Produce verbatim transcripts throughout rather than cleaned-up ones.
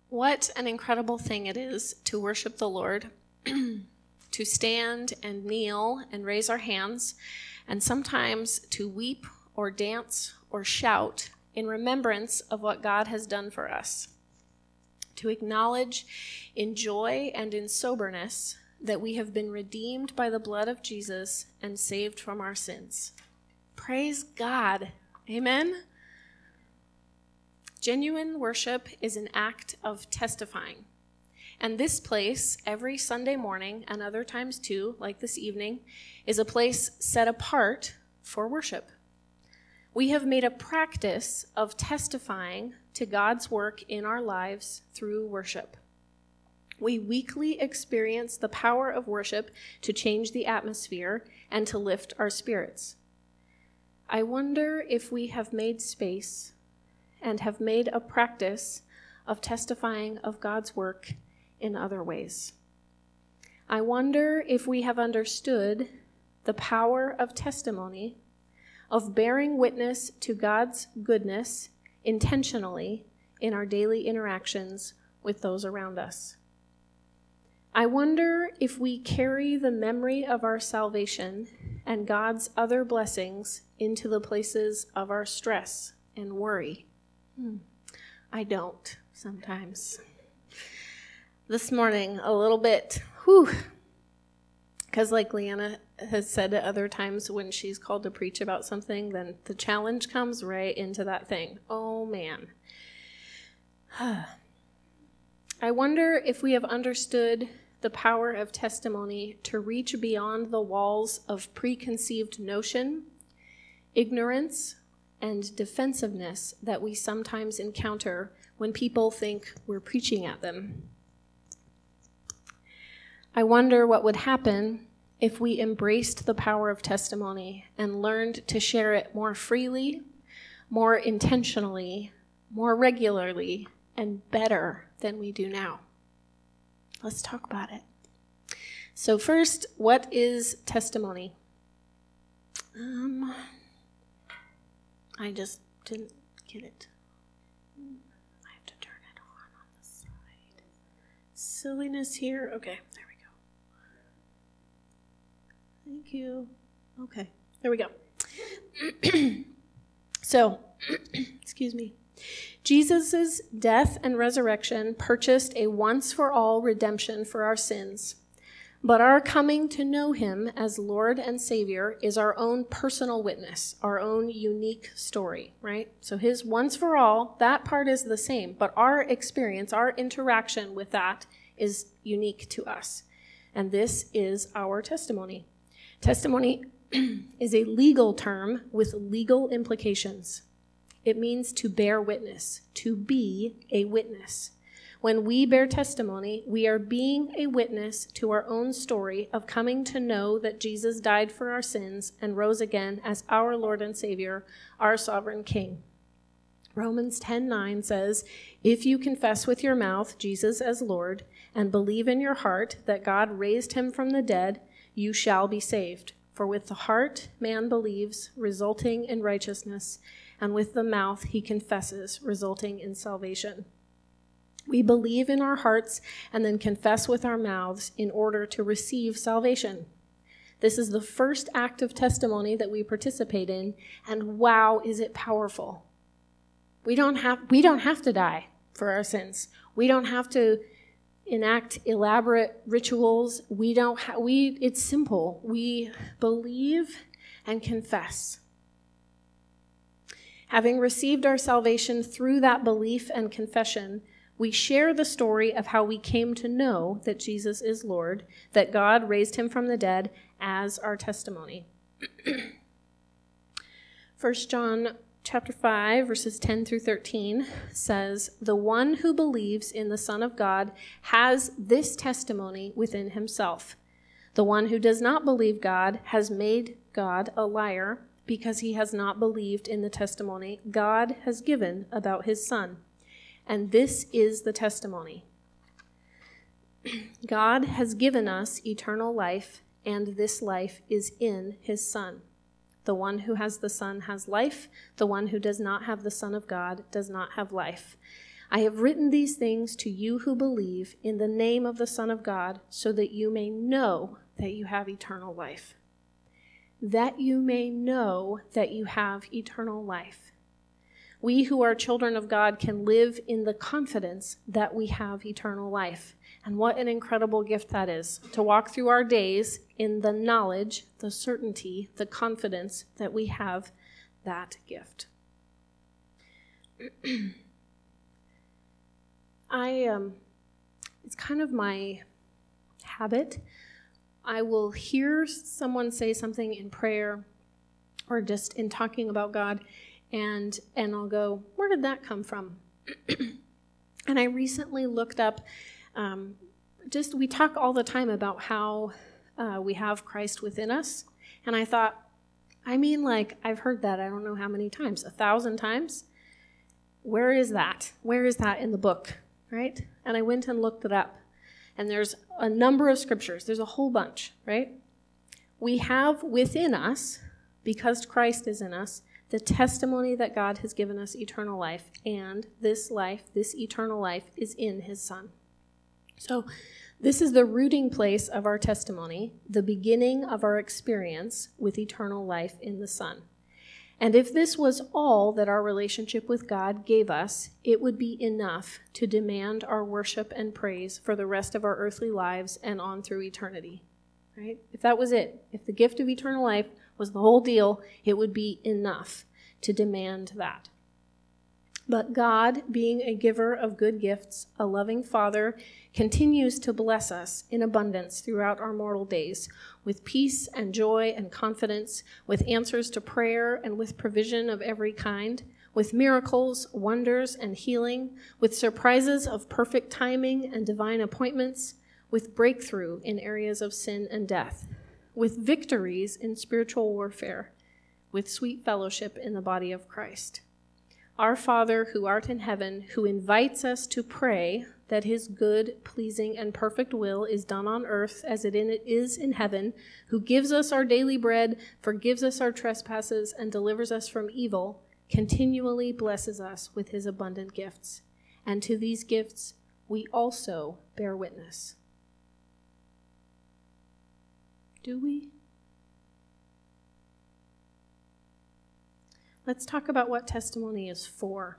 What an incredible thing it is to worship the Lord, to stand and kneel and raise our hands, and sometimes to weep or dance or shout in remembrance of what God has done for us. To acknowledge in joy and in soberness that we have been redeemed by the blood of Jesus and saved from our sins. Praise God. Amen. Genuine worship is an act of testifying. And this place, every Sunday morning, and other times too, like this evening, is a place set apart for worship. We have made a practice of testifying to God's work in our lives through worship. We weekly experience the power of worship to change the atmosphere and to lift our spirits. I wonder if we have made space and have made a practice of testifying of God's work in other ways. I wonder if we have understood the power of testimony, of bearing witness to God's goodness intentionally in our daily interactions with those around us. I wonder if we carry the memory of our salvation and God's other blessings into the places of our stress and worry. Hmm. I don't sometimes. This morning, a little bit, whew, because like Leanna has said at other times when she's called to preach about something, then the challenge comes right into that thing. Oh, man. I wonder if we have understood the power of testimony to reach beyond the walls of preconceived notion, ignorance, and defensiveness that we sometimes encounter when people think we're preaching at them. I wonder what would happen if we embraced the power of testimony and learned to share it more freely, more intentionally, more regularly, and better than we do now. Let's talk about it. So first, what is testimony? Um... I just didn't get it. I have to turn it on on the side. Silliness here. Okay, there we go. Thank you. Okay, there we go. So, excuse me. Jesus' death and resurrection purchased a once-for-all redemption for our sins. But our coming to know him as Lord and Savior is our own personal witness, our own unique story, right? So his once for all, that part is the same, but our experience, our interaction with that is unique to us. And this is our testimony. Testimony is a legal term with legal implications. It means to bear witness, to be a witness. When we bear testimony, we are being a witness to our own story of coming to know that Jesus died for our sins and rose again as our Lord and Savior, our sovereign King. Romans ten nine says, "If you confess with your mouth Jesus as Lord and believe in your heart that God raised him from the dead, you shall be saved. For with the heart man believes, resulting in righteousness, and with the mouth he confesses, resulting in salvation." We believe in our hearts and then confess with our mouths in order to receive salvation. This is the first act of testimony that we participate in, and wow, is it powerful. We don't have, we don't have to die for our sins. We don't have to enact elaborate rituals. We don't ha- we it's simple. We believe and confess. Having received our salvation through that belief and confession, we share the story of how we came to know that Jesus is Lord, that God raised him from the dead as our testimony. First John chapter five, verses ten through thirteen says, "The one who believes in the Son of God has this testimony within himself. The one who does not believe God has made God a liar because he has not believed in the testimony God has given about his Son. And this is the testimony. God has given us eternal life, and this life is in his Son. The one who has the Son has life. The one who does not have the Son of God does not have life. I have written these things to you who believe in the name of the Son of God, so that you may know that you have eternal life. That you may know that you have eternal life. We who are children of God can live in the confidence that we have eternal life. And what an incredible gift that is, to walk through our days in the knowledge, the certainty, the confidence that we have that gift. I, um, it's kind of my habit. I will hear someone say something in prayer or just in talking about God, and and I'll go, where did that come from? And I recently looked up, um, just we talk all the time about how uh, we have Christ within us, and I thought, I mean, like, I've heard that I don't know how many times, a thousand times. Where is that? Where is that in the book, right? And I went and looked it up. And there's a number of scriptures. There's a whole bunch, right? We have within us, because Christ is in us, the testimony that God has given us eternal life. And this life, this eternal life, is in his Son. So this is the rooting place of our testimony, the beginning of our experience with eternal life in the Son. And if this was all that our relationship with God gave us, it would be enough to demand our worship and praise for the rest of our earthly lives and on through eternity, right? If that was it, if the gift of eternal life was the whole deal, it would be enough to demand that. But God, being a giver of good gifts, a loving Father, continues to bless us in abundance throughout our mortal days, with peace and joy and confidence, with answers to prayer and with provision of every kind, with miracles, wonders, and healing, with surprises of perfect timing and divine appointments, with breakthrough in areas of sin and death, with victories in spiritual warfare, with sweet fellowship in the body of Christ. Our Father, who art in heaven, who invites us to pray that his good, pleasing, and perfect will is done on earth as it is in heaven, who gives us our daily bread, forgives us our trespasses, and delivers us from evil, continually blesses us with his abundant gifts. And to these gifts we also bear witness. Do we? Let's talk about what testimony is for.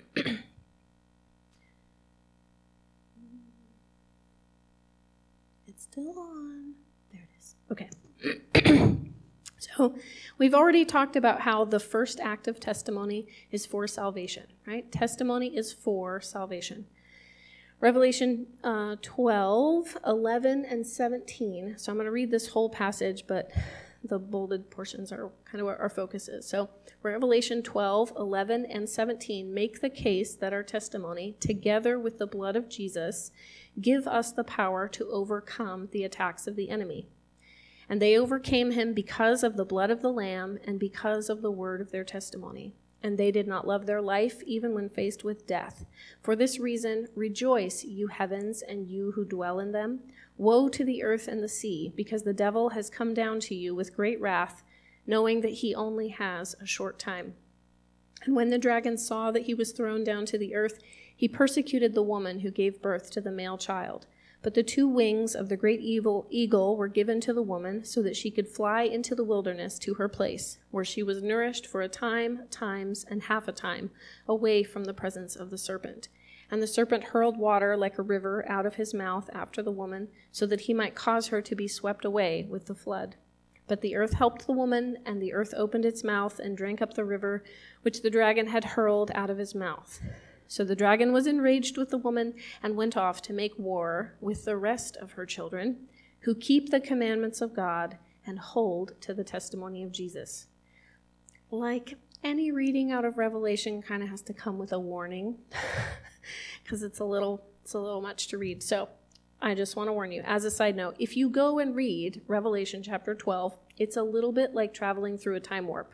It's still on. There it is. Okay. So we've already talked about how the first act of testimony is for salvation, right? Testimony is for salvation. Revelation uh, twelve, eleven, and seventeen. So I'm going to read this whole passage, but the bolded portions are kind of where our focus is. So Revelation twelve, eleven, and seventeen make the case that our testimony, together with the blood of Jesus, give us the power to overcome the attacks of the enemy. And they overcame him because of the blood of the Lamb and because of the word of their testimony. And they did not love their life even when faced with death. For this reason, rejoice, you heavens, and you who dwell in them. Woe to the earth and the sea, because the devil has come down to you with great wrath, knowing that he only has a short time. And when the dragon saw that he was thrown down to the earth, he persecuted the woman who gave birth to the male child. But the two wings of the great evil eagle were given to the woman so that she could fly into the wilderness to her place, where she was nourished for a time, times, and half a time, away from the presence of the serpent. And the serpent hurled water like a river out of his mouth after the woman, so that he might cause her to be swept away with the flood. But the earth helped the woman, and the earth opened its mouth and drank up the river, which the dragon had hurled out of his mouth. So the dragon was enraged with the woman and went off to make war with the rest of her children, who keep the commandments of God and hold to the testimony of Jesus. Like any reading out of Revelation kind of has to come with a warning, because it's a little it's a little much to read. So I just want to warn you, as a side note, if you go and read Revelation chapter twelve, it's a little bit like traveling through a time warp.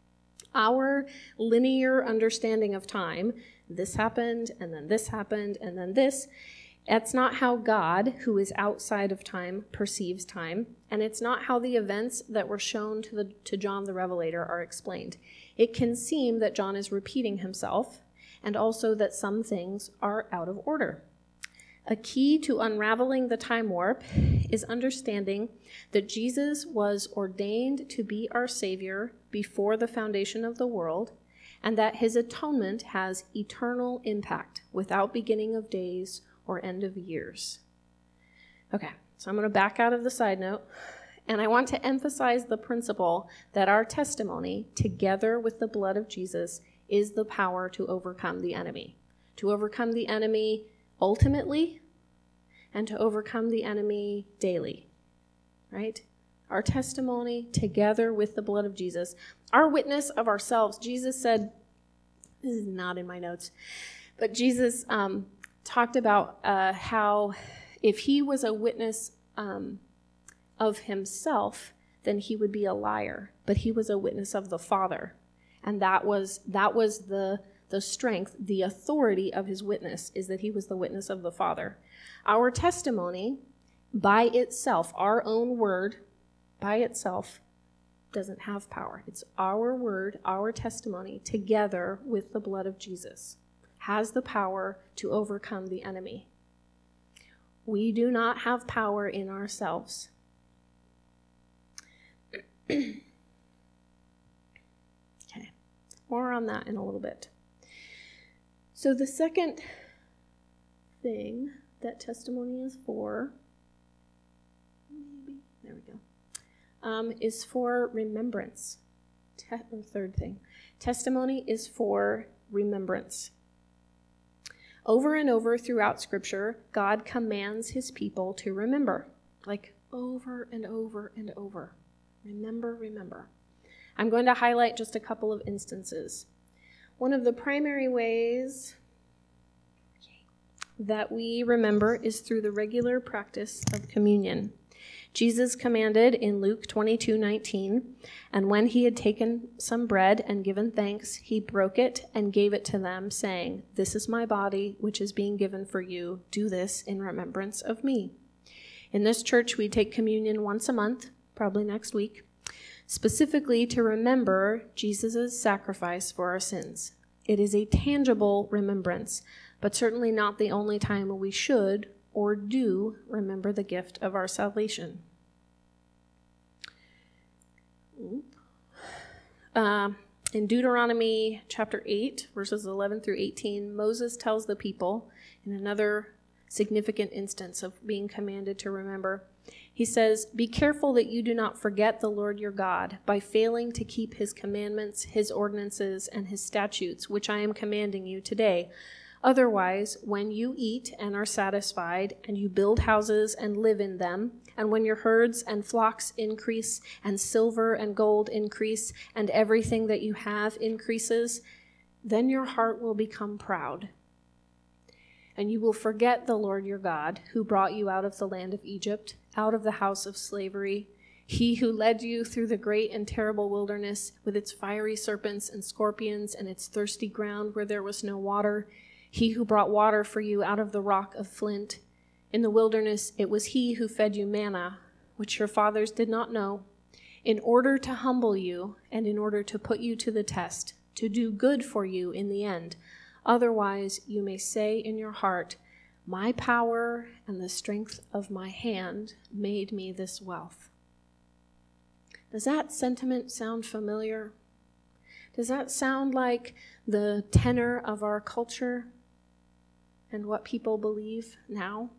Our linear understanding of time, this happened, and then this happened, and then this, that's not how God, who is outside of time, perceives time, and it's not how the events that were shown to, the, to John the Revelator are explained. It can seem that John is repeating himself, and also that some things are out of order. A key to unraveling the time warp is understanding that Jesus was ordained to be our Savior before the foundation of the world, and that his atonement has eternal impact without beginning of days or end of years. Okay, so I'm going to back out of the side note, and I want to emphasize the principle that our testimony, together with the blood of Jesus, is the power to overcome the enemy. To overcome the enemy ultimately, and to overcome the enemy daily, right? Our testimony together with the blood of Jesus. Our witness of ourselves. Jesus said, this is not in my notes, but Jesus um, talked about uh, how if he was a witness um, of himself, then he would be a liar. But he was a witness of the Father. And that was that was the the strength, the authority of his witness, is that he was the witness of the Father. Our testimony by itself, our own word by itself, doesn't have power. It's our word, our testimony, together with the blood of Jesus, has the power to overcome the enemy. We do not have power in ourselves. Okay. More on that in a little bit. So the second thing that testimony is for, maybe, there we go, um, is for remembrance. Te- or third thing, testimony is for remembrance. Over and over throughout Scripture, God commands his people to remember, like over and over and over. Remember, remember. I'm going to highlight just a couple of instances. One of the primary ways that we remember is through the regular practice of communion. Jesus commanded in Luke twenty-two nineteen, and when he had taken some bread and given thanks, he broke it and gave it to them, saying, "This is my body, which is being given for you. Do this in remembrance of me." In this church, we take communion once a month, probably next week, specifically to remember Jesus' sacrifice for our sins. It is a tangible remembrance, but certainly not the only time we should or do remember the gift of our salvation. Uh, in Deuteronomy chapter eight, verses eleven through eighteen, Moses tells the people, in another significant instance of being commanded to remember, he says, "Be careful that you do not forget the Lord your God by failing to keep his commandments, his ordinances, and his statutes, which I am commanding you today. Otherwise, when you eat and are satisfied, and you build houses and live in them, and when your herds and flocks increase, and silver and gold increase, and everything that you have increases, then your heart will become proud. And you will forget the Lord your God, who brought you out of the land of Egypt, out of the house of slavery, he who led you through the great and terrible wilderness with its fiery serpents and scorpions and its thirsty ground where there was no water, he who brought water for you out of the rock of flint. In the wilderness it was he who fed you manna, which your fathers did not know, in order to humble you and in order to put you to the test, to do good for you in the end. Otherwise you may say in your heart, my power and the strength of my hand made me this wealth." Does that sentiment sound familiar? Does that sound like the tenor of our culture and what people believe now?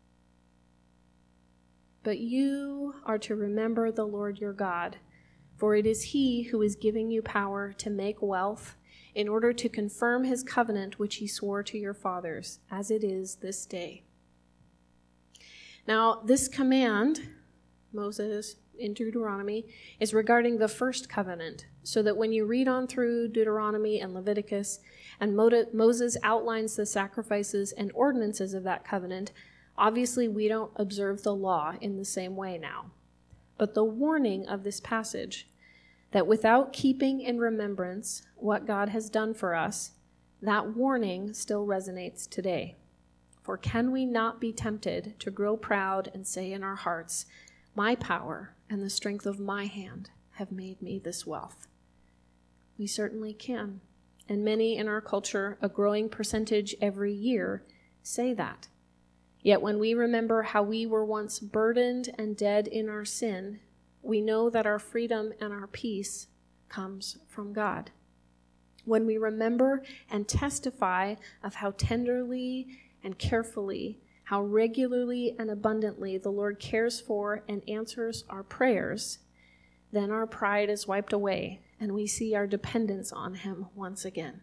But you are to remember the Lord your God, for it is he who is giving you power to make wealth in order to confirm his covenant which he swore to your fathers, as it is this day. Now, this command, Moses in Deuteronomy, is regarding the first covenant, so that when you read on through Deuteronomy and Leviticus, and Moses outlines the sacrifices and ordinances of that covenant, obviously we don't observe the law in the same way now. But the warning of this passage, that without keeping in remembrance what God has done for us, that warning still resonates today. For can we not be tempted to grow proud and say in our hearts, my power and the strength of my hand have made me this wealth? We certainly can. and many in our culture, a growing percentage every year, say that. Yet when we remember how we were once burdened and dead in our sin, we know that our freedom and our peace comes from God. When we remember and testify of how tenderly and carefully, how regularly and abundantly the Lord cares for and answers our prayers, then our pride is wiped away and we see our dependence on him once again.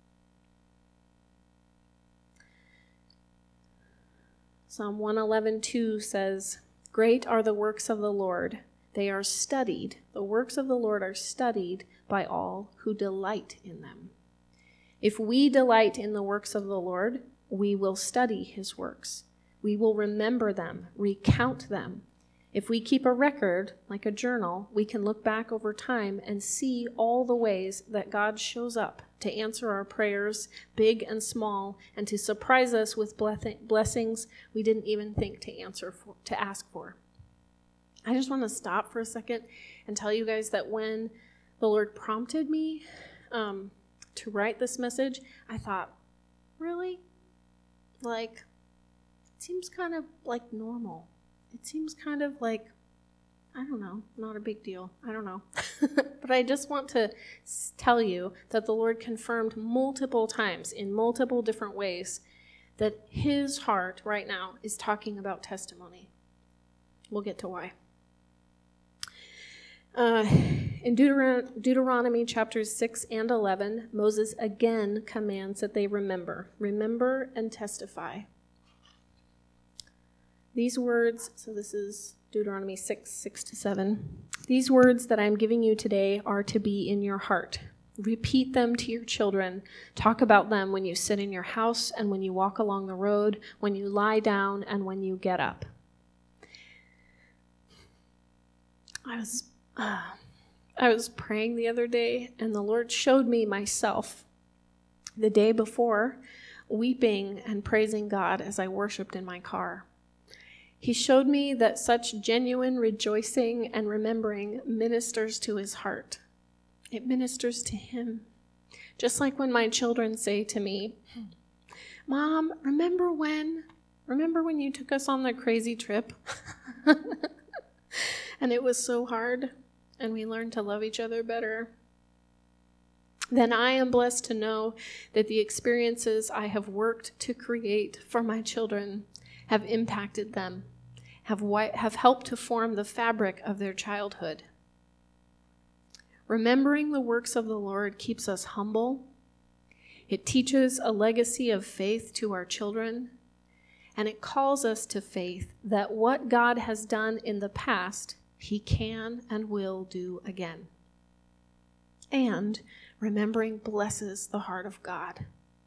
Psalm one eleven two says, "Great are the works of the Lord. They are studied. The works of the Lord are studied by all who delight in them." If we delight in the works of the Lord, we will study his works. We will remember them, recount them. If we keep a record, like a journal, we can look back over time and see all the ways that God shows up to answer our prayers, big and small, and to surprise us with blessings we didn't even think to answer for, to ask for. I just want to stop for a second and tell you guys that when the Lord prompted me um, to write this message, I thought, really? Like, it seems kind of like normal. It seems kind of like, I don't know, not a big deal. I don't know. But I just want to tell you that the Lord confirmed multiple times in multiple different ways that his heart right now is talking about testimony. We'll get to why. Uh, in Deuteron- Deuteronomy chapters six and eleven, Moses again commands that they remember. Remember and testify. These words, so this is Deuteronomy six, six to seven. These words that I'm giving you today are to be in your heart. Repeat them to your children. Talk about them when you sit in your house and when you walk along the road, when you lie down and when you get up. I was, uh, I was praying the other day and the Lord showed me myself the day before weeping and praising God as I worshiped in my car. He showed me that such genuine rejoicing and remembering ministers to his heart. It ministers to him. Just like when my children say to me, "Mom, remember when? Remember when you took us on the crazy trip?" And it was so hard, and we learned to love each other better. Then I am blessed to know that the experiences I have worked to create for my children have impacted them, have, wi- have helped to form the fabric of their childhood. Remembering the works of the Lord keeps us humble. It teaches a legacy of faith to our children, and it calls us to faith that what God has done in the past, he can and will do again. And remembering blesses the heart of God.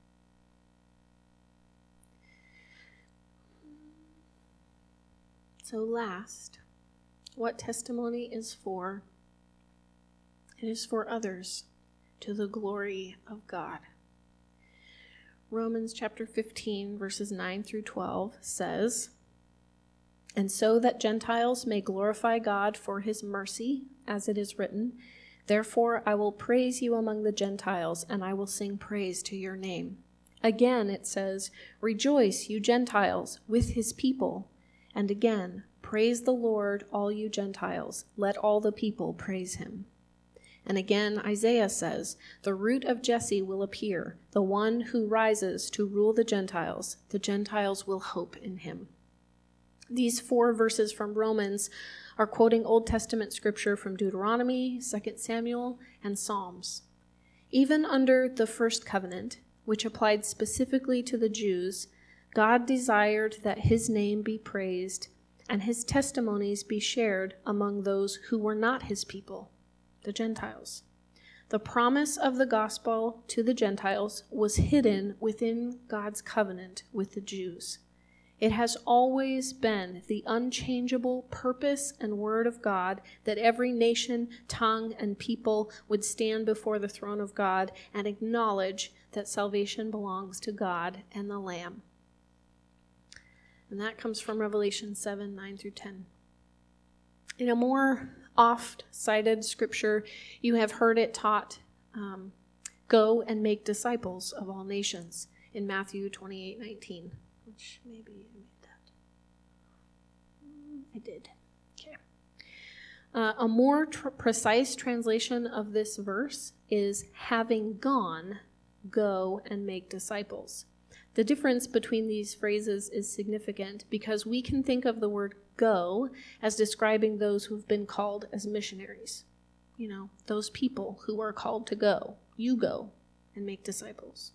So last, what testimony is for? It is for others, to the glory of God. Romans chapter fifteen, verses nine through twelve says, "And so that Gentiles may glorify God for his mercy, as it is written, therefore I will praise you among the Gentiles, and I will sing praise to your name." Again it says, "Rejoice, you Gentiles, with his people." And again, "Praise the Lord, all you Gentiles. Let all the people praise him." And again, Isaiah says, "The root of Jesse will appear, the one who rises to rule the Gentiles. The Gentiles will hope in him." These four verses from Romans are quoting Old Testament scripture from Deuteronomy, Second Samuel, and Psalms. Even under the first covenant, which applied specifically to the Jews, God desired that his name be praised and his testimonies be shared among those who were not his people, the Gentiles. The promise of the gospel to the Gentiles was hidden within God's covenant with the Jews. It has always been the unchangeable purpose and word of God that every nation, tongue, and people would stand before the throne of God and acknowledge that salvation belongs to God and the Lamb. And that comes from Revelation seven, nine through ten. In a more oft-cited scripture, you have heard it taught, um, Go and make disciples of all nations in Matthew twenty-eight nineteen, which maybe I made that. I did. Okay. Uh, a more tr- precise translation of this verse is having gone, go and make disciples. The difference between these phrases is significant because we can think of the word go as describing those who've been called as missionaries. You know, those people who are called to go. You go and make disciples.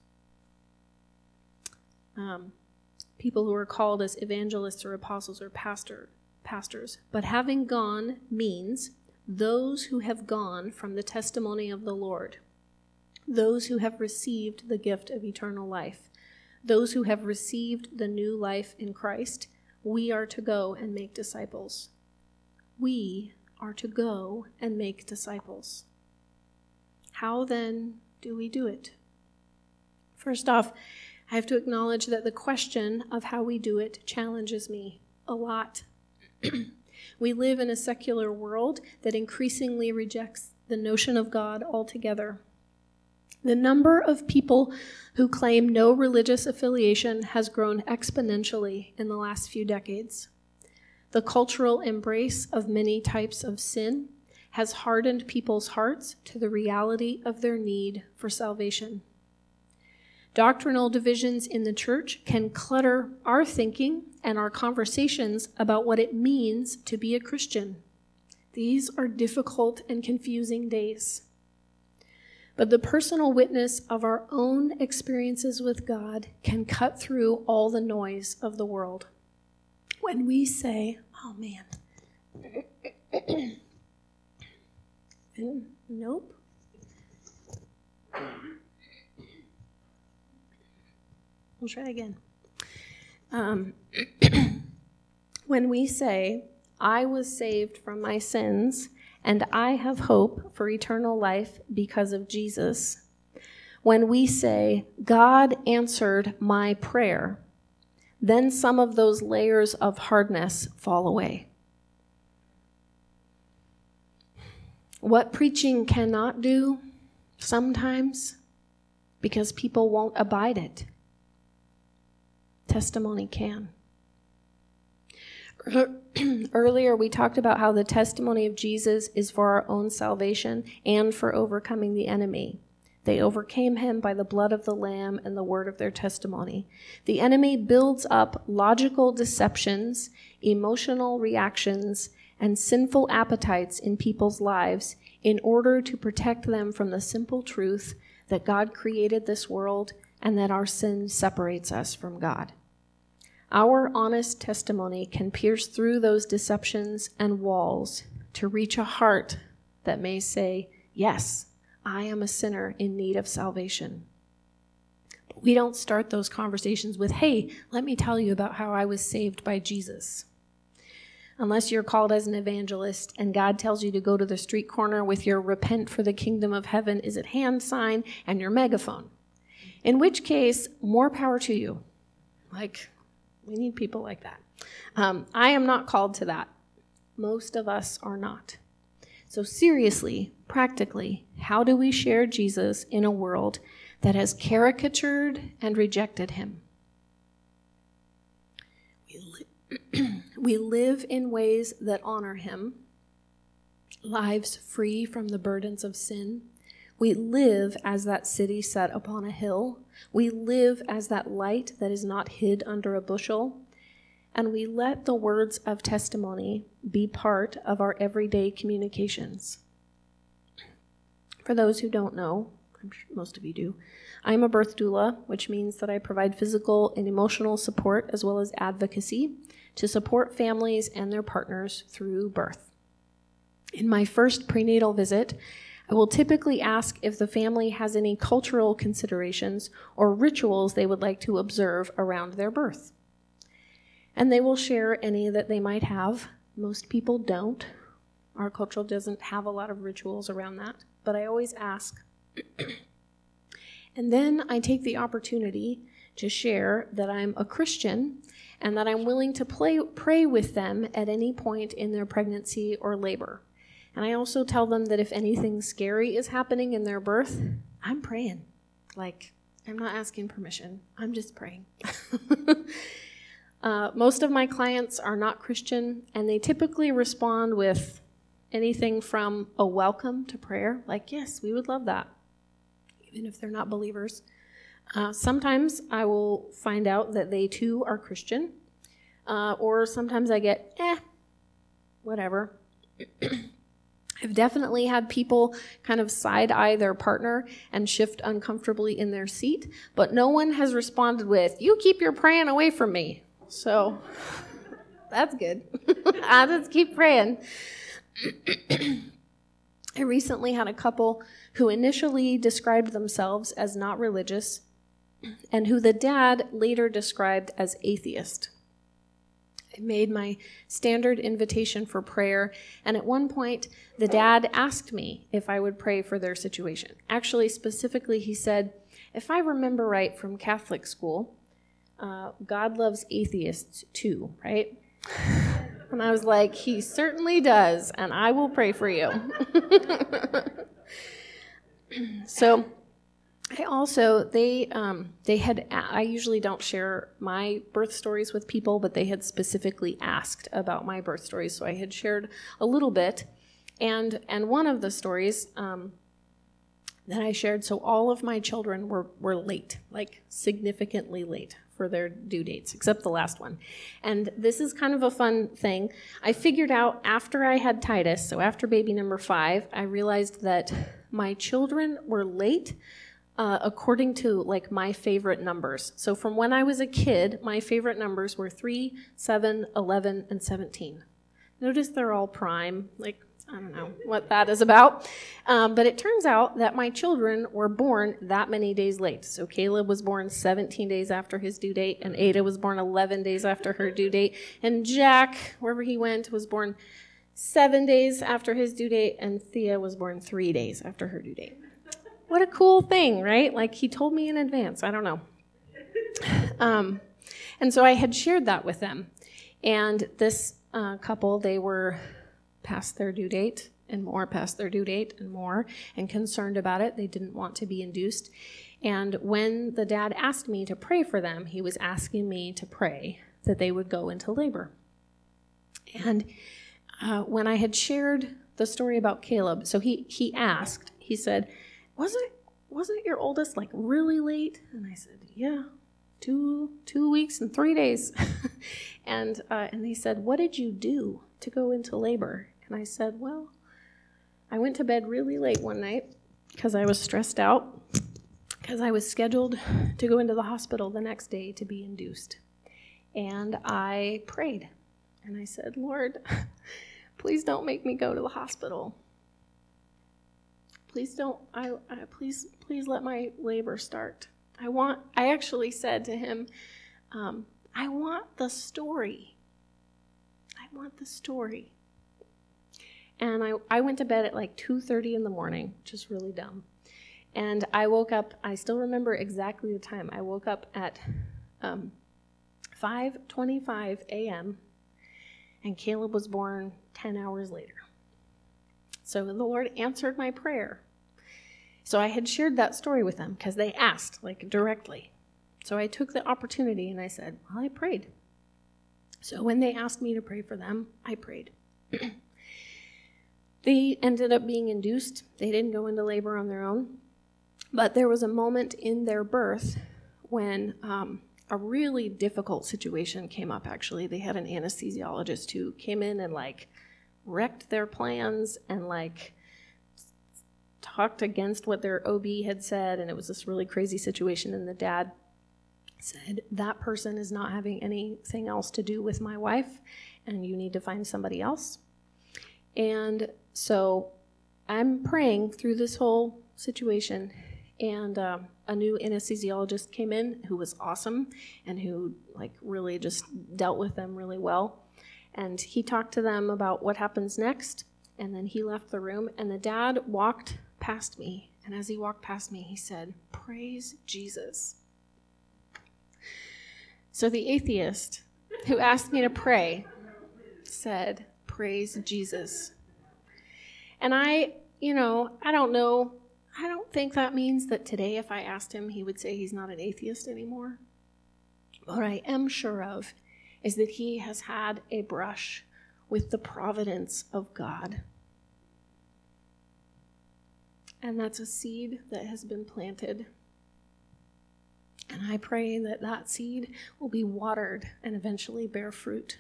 Um, people who are called as evangelists or apostles or pastor, pastors. But having gone means those who have gone from the testimony of the Lord, those who have received the gift of eternal life, those who have received the new life in Christ. We are to go and make disciples. We are to go and make disciples. How then do we do it? First off, I have to acknowledge that the question of how we do it challenges me a lot. We live in a secular world that increasingly rejects the notion of God altogether. The number of people who claim no religious affiliation has grown exponentially in the last few decades. The cultural embrace of many types of sin has hardened people's hearts to the reality of their need for salvation. Doctrinal divisions in the church can clutter our thinking and our conversations about what it means to be a Christian. These are difficult and confusing days. But the personal witness of our own experiences with God can cut through all the noise of the world. When we say, oh man, nope. We'll try again. Um, when we say, I was saved from my sins, and I have hope for eternal life because of Jesus. When we say, God answered my prayer, then some of those layers of hardness fall away. What preaching cannot do sometimes, because people won't abide it, testimony can. Earlier, we talked about how the testimony of Jesus is for our own salvation and for overcoming the enemy. They overcame him by the blood of the Lamb and the word of their testimony. The enemy builds up logical deceptions, emotional reactions, and sinful appetites in people's lives in order to protect them from the simple truth that God created this world and that our sin separates us from God. Our honest testimony can pierce through those deceptions and walls to reach a heart that may say, yes, I am a sinner in need of salvation. But we don't start those conversations with, hey, let me tell you about how I was saved by Jesus. Unless you're called as an evangelist and God tells you to go to the street corner with your repent for the kingdom of heaven is at hand sign and your megaphone. In which case, more power to you. Like, we need people like that. Um, I am not called to that. Most of us are not. So seriously, practically, how do we share Jesus in a world that has caricatured and rejected him? We, li- we live in ways that honor him, lives free from the burdens of sin. We live as that city set upon a hill. We live as that light that is not hid under a bushel. And we let the words of testimony be part of our everyday communications. For those who don't know, I'm sure most of you do, I'm a birth doula, which means that I provide physical and emotional support as well as advocacy to support families and their partners through birth. In my first prenatal visit, I will typically ask if the family has any cultural considerations or rituals they would like to observe around their birth. And they will share any that they might have. Most people don't. Our culture doesn't have a lot of rituals around that, but I always ask. And then I take the opportunity to share that I'm a Christian and that I'm willing to play, pray with them at any point in their pregnancy or labor. And I also tell them that if anything scary is happening in their birth, I'm praying. Like, I'm not asking permission. I'm just praying. uh, most of my clients are not Christian, and they typically respond with anything from a welcome to prayer, like, yes, we would love that, even if they're not believers. Uh, sometimes I will find out that they too are Christian, uh, or sometimes I get, eh, whatever. I've definitely had people kind of side-eye their partner and shift uncomfortably in their seat, but no one has responded with, you keep your praying away from me. So that's good. I just keep praying. I recently had a couple who initially described themselves as not religious and who the dad later described as atheist. I made my standard invitation for prayer, and at one point, the dad asked me if I would pray for their situation. Actually, specifically, he said, if I remember right from Catholic school, uh, God loves atheists too, right? And I was like, he certainly does, and I will pray for you. So I also, they um, they had, I usually don't share my birth stories with people, but they had specifically asked about my birth stories, so I had shared a little bit. And and one of the stories um, that I shared, so all of my children were, were late, like significantly late for their due dates, except the last one. And this is kind of a fun thing. I figured out after I had Titus, so after baby number five, I realized that my children were late uh, according to like my favorite numbers. So from when I was a kid, my favorite numbers were three, seven, eleven, and seventeen. Notice they're all prime, like I don't know what that is about. Um, but it turns out that my children were born that many days late. So Caleb was born seventeen days after his due date, and Ada was born eleven days after her due date, and Jack, wherever he went, was born seven days after his due date, and Thea was born three days after her due date. What a cool thing, right? Like he told me in advance. I don't know. Um, and so I had shared that with them. And this uh, couple, they were past their due date and more, past their due date and more, and concerned about it. They didn't want to be induced. And when the dad asked me to pray for them, he was asking me to pray that they would go into labor. And uh, when I had shared the story about Caleb, so he he asked, he said, wasn't wasn't your oldest like really late? And I said, yeah, two two weeks and three days. and uh, and they said, what did you do to go into labor? And I said, well, I went to bed really late one night because I was stressed out because I was scheduled to go into the hospital the next day to be induced. And I prayed. And I said, Lord, please don't make me go to the hospital. Please don't, I, I please, please let my labor start. I want, I actually said to him, um, I want the story. I want the story. And I, I went to bed at like two thirty in the morning, which is really dumb. And I woke up, I still remember exactly the time. I woke up at um, five twenty-five a.m. and Caleb was born ten hours later. So the Lord answered my prayer. So I had shared that story with them because they asked, like, directly. So I took the opportunity and I said, well, I prayed. So when they asked me to pray for them, I prayed. They ended up being induced. They didn't go into labor on their own. But there was a moment in their birth when um, a really difficult situation came up, actually. They had an anesthesiologist who came in and, like, wrecked their plans and, like, talked against what their O B had said, and it was this really crazy situation, and the dad said, that person is not having anything else to do with my wife, and you need to find somebody else. And so I'm praying through this whole situation, and uh, a new anesthesiologist came in who was awesome and who like really just dealt with them really well. And he talked to them about what happens next, and then he left the room, and the dad walked past me, and as he walked past me, he said, praise Jesus. So the atheist who asked me to pray said, praise Jesus. And I, you know, I don't know I don't think that means that today if I asked him, he would say he's not an atheist anymore. What I am sure of is that he has had a brush with the providence of God. And that's a seed that has been planted. And I pray that that seed will be watered and eventually bear fruit.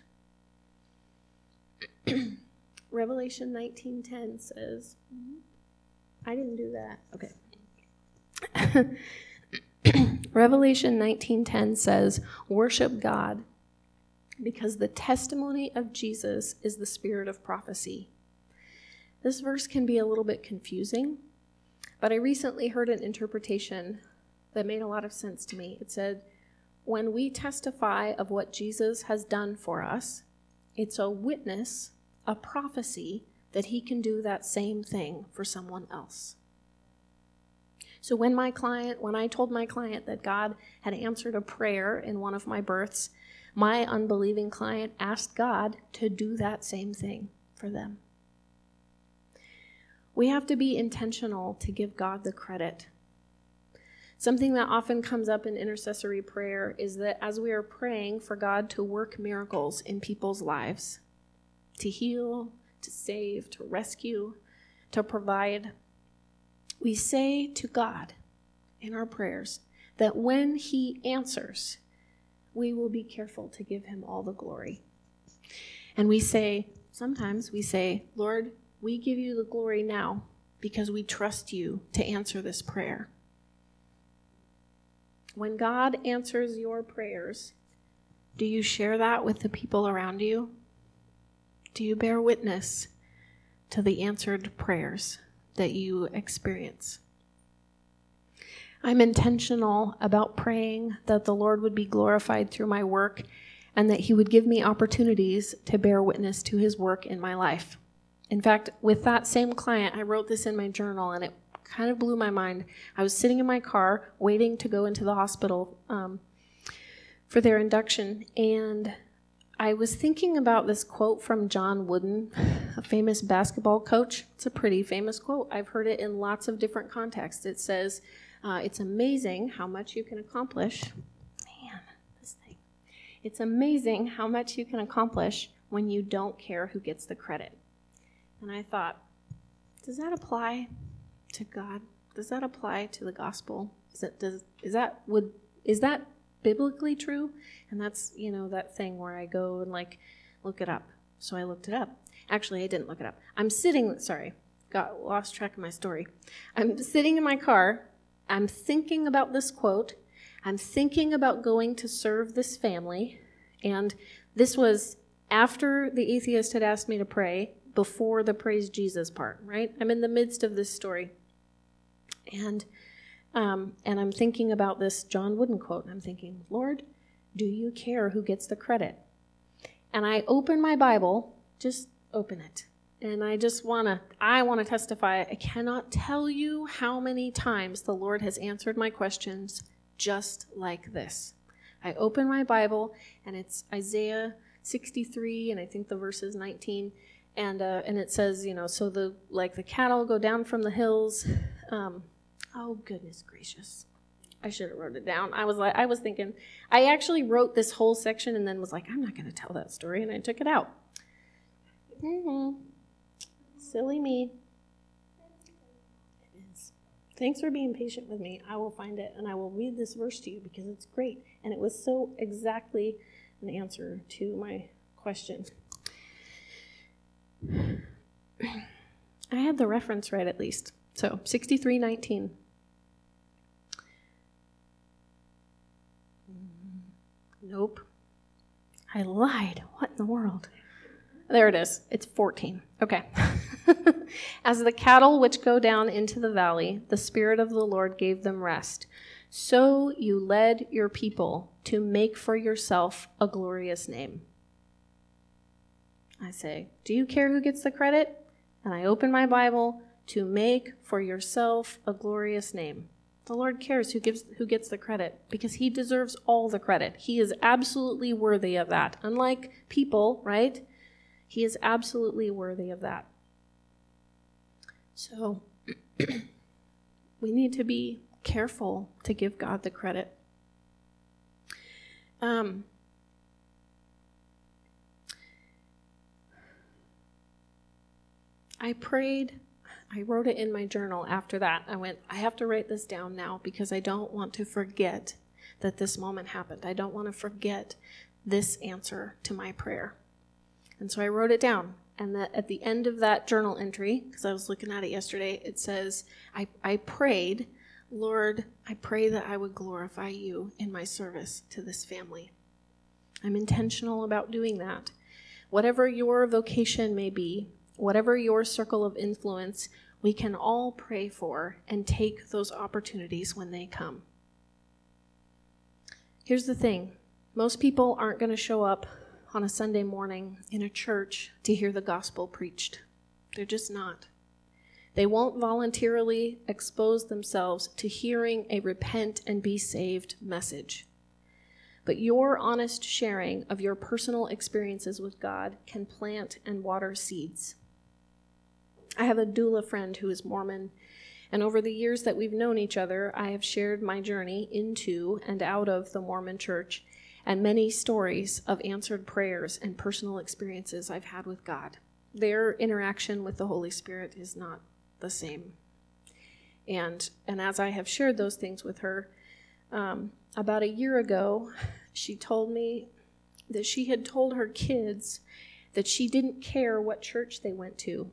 Revelation nineteen ten says, I didn't do that. Okay. Revelation nineteen ten says, worship God, because the testimony of Jesus is the spirit of prophecy. This verse can be a little bit confusing, but I recently heard an interpretation that made a lot of sense to me. It said, when we testify of what Jesus has done for us, it's a witness, a prophecy, that he can do that same thing for someone else. So when my client, when I told my client that God had answered a prayer in one of my births, my unbelieving client asked God to do that same thing for them. We have to be intentional to give God the credit. Something that often comes up in intercessory prayer is that as we are praying for God to work miracles in people's lives, to heal, to save, to rescue, to provide, we say to God in our prayers that when he answers, we will be careful to give him all the glory. And we say, sometimes we say, Lord, we give you the glory now because we trust you to answer this prayer. When God answers your prayers, do you share that with the people around you? Do you bear witness to the answered prayers that you experience? I'm intentional about praying that the Lord would be glorified through my work and that he would give me opportunities to bear witness to his work in my life. In fact, with that same client, I wrote this in my journal and it kind of blew my mind. I was sitting in my car waiting to go into the hospital um, for their induction, and I was thinking about this quote from John Wooden, a famous basketball coach. It's a pretty famous quote. I've heard it in lots of different contexts. It says, uh, it's amazing how much you can accomplish. Man, this thing. It's amazing how much you can accomplish when you don't care who gets the credit. And I thought, does that apply to God? Does that apply to the gospel? Is it, does, is that, would, is that biblically true? And that's, you know, that thing where I go and like look it up. So I looked it up. Actually, I didn't look it up. I'm sitting, sorry, got lost track of my story. I'm sitting in my car. I'm thinking about this quote. I'm thinking about going to serve this family. And this was after the atheist had asked me to pray, before the praise Jesus part, right? I'm in the midst of this story. And Um, and I'm thinking about this John Wooden quote, and I'm thinking, Lord, do you care who gets the credit? And I open my Bible, just open it. And I just want to, I want to testify. I cannot tell you how many times the Lord has answered my questions just like this. I open my Bible, and it's Isaiah sixty-three, and I think the verse is nineteen. And uh, and it says, you know, so the like the cattle go down from the hills. Um, Oh, goodness gracious. I should have wrote it down. I was like, I was thinking, I actually wrote this whole section and then was like, I'm not going to tell that story, and I took it out. Mm-hmm. Silly me. It is. Thanks for being patient with me. I will find it, and I will read this verse to you because it's great, and it was so exactly an answer to my question. I had the reference right at least. So, sixty-three nineteen. Nope. I lied. What in the world? There it is. It's fourteen. Okay. As the cattle which go down into the valley, the Spirit of the Lord gave them rest. So you led your people to make for yourself a glorious name. I say, do you care who gets the credit? And I open my Bible, to make for yourself a glorious name. The Lord cares who gives who gets the credit because he deserves all the credit. He is absolutely worthy of that. Unlike people, right? He is absolutely worthy of that. So we need to be careful to give God the credit. Um, I prayed, I wrote it in my journal after that. I went, I have to write this down now because I don't want to forget that this moment happened. I don't want to forget this answer to my prayer. And so I wrote it down. And that at the end of that journal entry, because I was looking at it yesterday, it says, I, I prayed, Lord, I pray that I would glorify you in my service to this family. I'm intentional about doing that. Whatever your vocation may be, whatever your circle of influence, we can all pray for and take those opportunities when they come. Here's the thing. Most people aren't going to show up on a Sunday morning in a church to hear the gospel preached. They're just not. They won't voluntarily expose themselves to hearing a repent and be saved message. But your honest sharing of your personal experiences with God can plant and water seeds. I have a doula friend who is Mormon, and over the years that we've known each other, I have shared my journey into and out of the Mormon church and many stories of answered prayers and personal experiences I've had with God. Their interaction with the Holy Spirit is not the same. And, and as I have shared those things with her, um, about a year ago, she told me that she had told her kids that she didn't care what church they went to,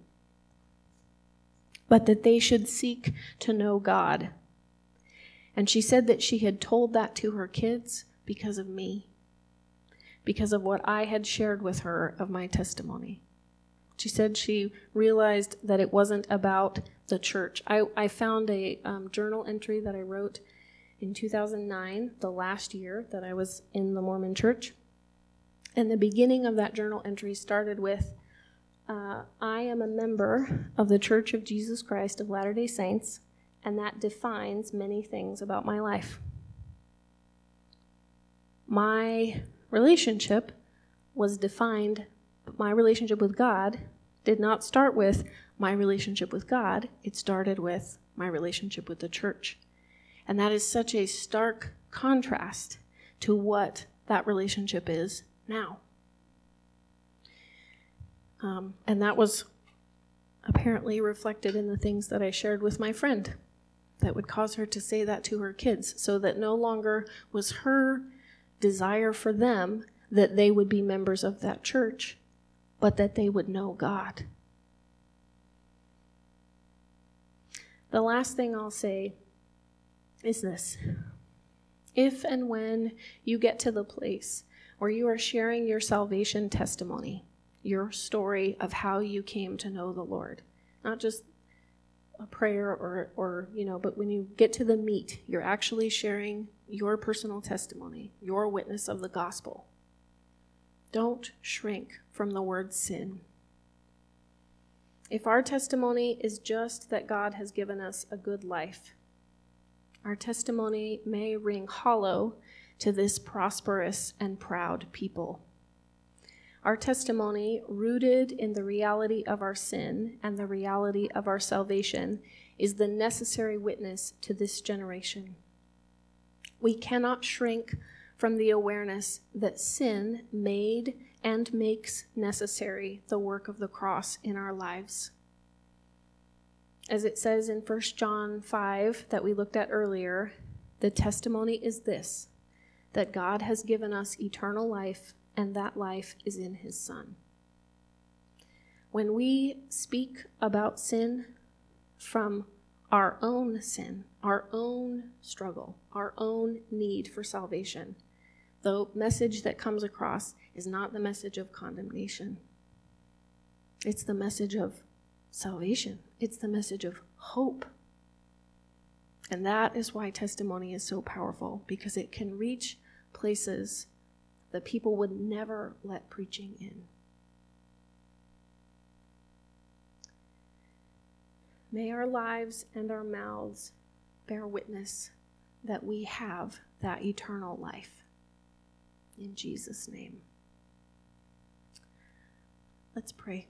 but that they should seek to know God. And she said that she had told that to her kids because of me, because of what I had shared with her of my testimony. She said she realized that it wasn't about the church. I, I found a um, journal entry that I wrote in two thousand nine, the last year that I was in the Mormon church. And the beginning of that journal entry started with, uh, I am a member of the Church of Jesus Christ of Latter-day Saints, and that defines many things about my life. My relationship was defined, but my relationship with God did not start with my relationship with God. It started with my relationship with the church. And that is such a stark contrast to what that relationship is now. Um, and that was apparently reflected in the things that I shared with my friend that would cause her to say that to her kids, so that no longer was her desire for them that they would be members of that church, but that they would know God. The last thing I'll say is this. If and when you get to the place where you are sharing your salvation testimony, your story of how you came to know the Lord, not just a prayer or, or, you know, but when you get to the meat, you're actually sharing your personal testimony, your witness of the gospel. Don't shrink from the word sin. If our testimony is just that God has given us a good life, our testimony may ring hollow to this prosperous and proud people. Our testimony, rooted in the reality of our sin and the reality of our salvation, is the necessary witness to this generation. We cannot shrink from the awareness that sin made and makes necessary the work of the cross in our lives. As it says in First John five that we looked at earlier, the testimony is this, that God has given us eternal life, and that life is in his Son. When we speak about sin from our own sin, our own struggle, our own need for salvation, the message that comes across is not the message of condemnation. It's the message of salvation. It's the message of hope. And that is why testimony is so powerful, because it can reach places that people would never let preaching in. May our lives and our mouths bear witness that we have that eternal life. In Jesus' name. Let's pray.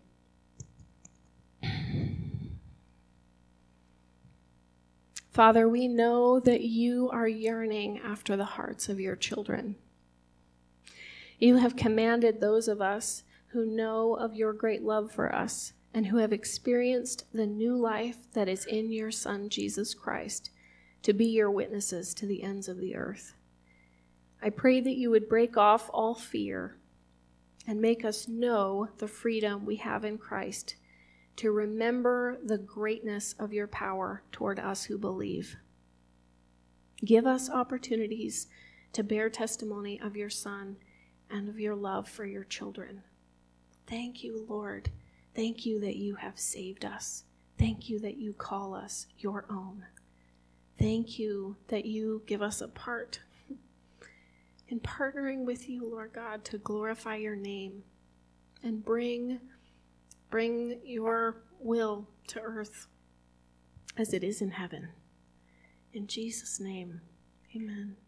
Father, we know that you are yearning after the hearts of your children. You have commanded those of us who know of your great love for us and who have experienced the new life that is in your Son, Jesus Christ, to be your witnesses to the ends of the earth. I pray that you would break off all fear and make us know the freedom we have in Christ to remember the greatness of your power toward us who believe. Give us opportunities to bear testimony of your Son and of your love for your children. Thank you, Lord. Thank you that you have saved us. Thank you that you call us your own. Thank you that you give us a part in partnering with you, Lord God, to glorify your name and bring, bring your will to earth as it is in heaven. In Jesus' name, amen.